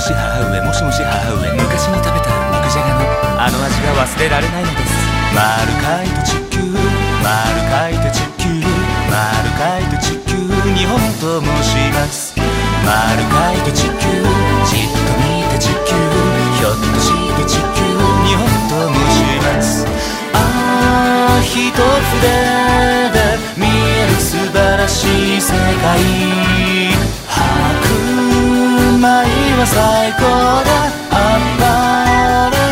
し母上、もしもし母上、昔に食べた肉じゃがのあの味が忘れられないのです。丸かいと地球、丸かいと地球、丸かいと地球、日本と申します。丸かいと地球、じっと見て地球、ひょっとして地球、日本と申します。ああ、一筆で見える素晴らしい世界、白米は最高だ、あっぱれ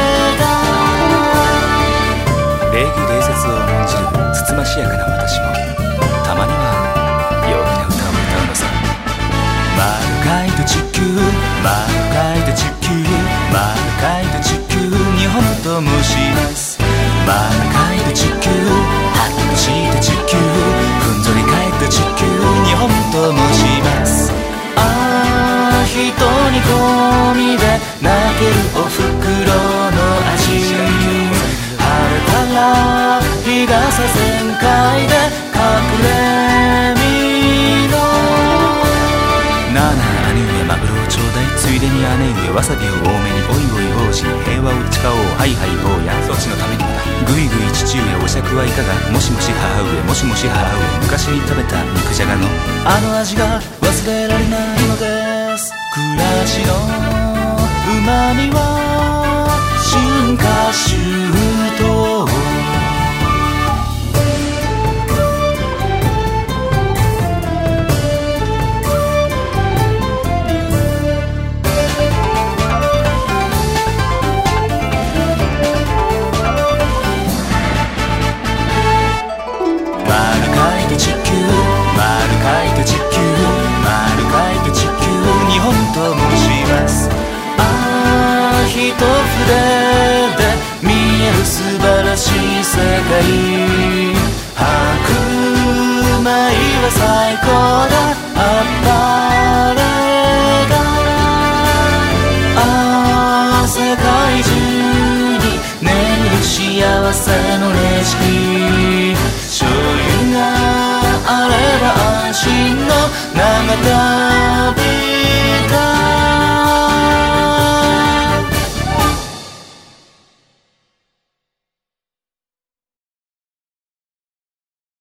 だ。礼儀礼節を重んじるつつましやかな私も、たまには陽気な歌を歌うのさ。丸かいと地球、丸かいと地球、丸かいと地球、日本と申します。丸かいと地球、ハッとして地球、ふんぞり返った地球、日本と申します。ああ、人に込みで泣けるおふくろの味、晴れたら日傘全開で隠れみろ。なあなあ兄上、マグロをちょうだい、ついでに姉上わさびを多めに、おいおい王子平和を誓おう、はいはい坊や、そっちのためにもだ。ぐいぐい父上お酌はいかが、もしもし母上、もしもし母上、昔に食べた肉じゃがのあの味が忘れられないのです。暮らしのうまみは春夏秋冬、日本と申します。ああ、一筆で見える素晴らしい世界、白米は最高だ、あっぱれだ。ああ、世界中に眠る幸せのレシピ、醤油があれば安心の永田